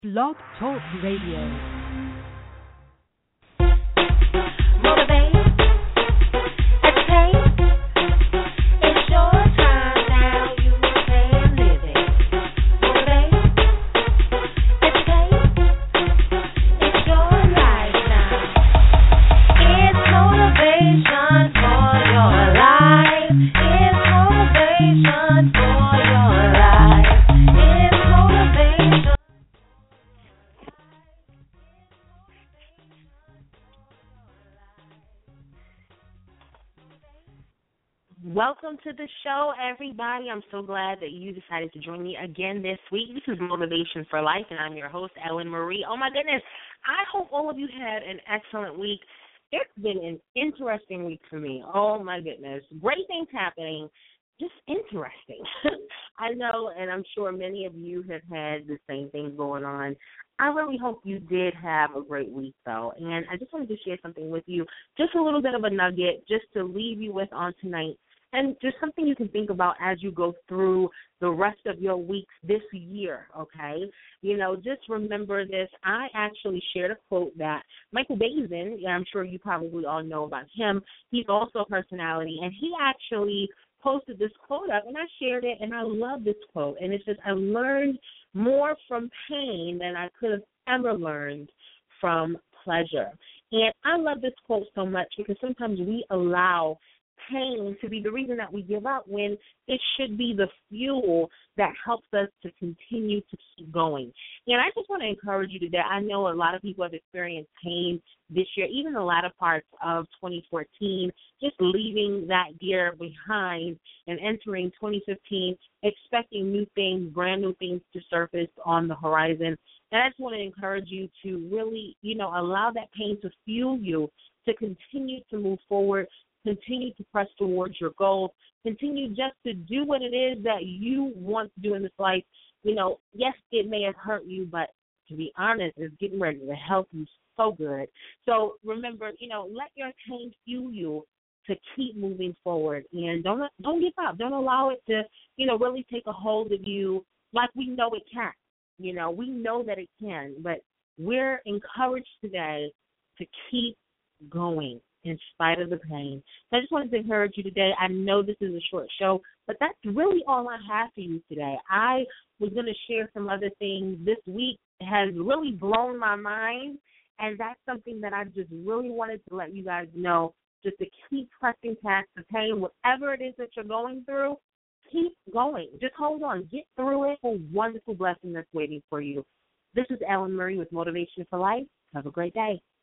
Blog Talk Radio. Motivate, educate. It's your time now. You can live it. Motivate, educate. It's your life now. It's motivation for your life. It's motivation for your life. It's motivation. Welcome to the show, everybody. I'm so glad that you decided to join me again this week. This is Motivation for Life, and I'm your host, Ellen Marie. Oh, my goodness. I hope all of you had an excellent week. It's been an interesting week for me. Oh, my goodness. Great things happening. Just interesting. I know, and I'm sure many of you have had the same thing going on. I really hope you did have a great week, though. And I just wanted to share something with you, just a little bit of a nugget, just to leave you with on tonight. And just something you can think about as you go through the rest of your weeks this year, okay? You know, just remember this. I actually shared a quote that Michael Basin, I'm sure you probably all know about him, he's also a personality, and he actually posted this quote up, and I shared it, and I love this quote. And it says, I learned more from pain than I could have ever learned from pleasure. And I love this quote so much because sometimes we allow pain to be the reason that we give up when it should be the fuel that helps us to continue to keep going. And I just want to encourage you today. I know a lot of people have experienced pain this year, even the latter parts of 2014, just leaving that year behind and entering 2015, expecting new things, brand new things to surface on the horizon. And I just want to encourage you to really, allow that pain to fuel you to continue to move forward, continue to press towards your goals, continue just to do what it is that you want to do in this life. Yes, it may have hurt you, but to be honest, it's getting ready to help you so good. So remember, let your pain fuel you to keep moving forward, and don't give up. Don't allow it to, really take a hold of you like we know it can. We know that it can, but we're encouraged today to keep going in spite of the pain. So I just wanted to encourage you today. I know this is a short show, but that's really all I have for you today. I was going to share some other things. This week has really blown my mind, and that's something that I just really wanted to let you guys know, just to keep pressing past the pain. Whatever it is that you're going through, keep going. Just hold on. Get through it. A wonderful blessing that's waiting for you. This is Ellen Marie with Motivation for Life. Have a great day.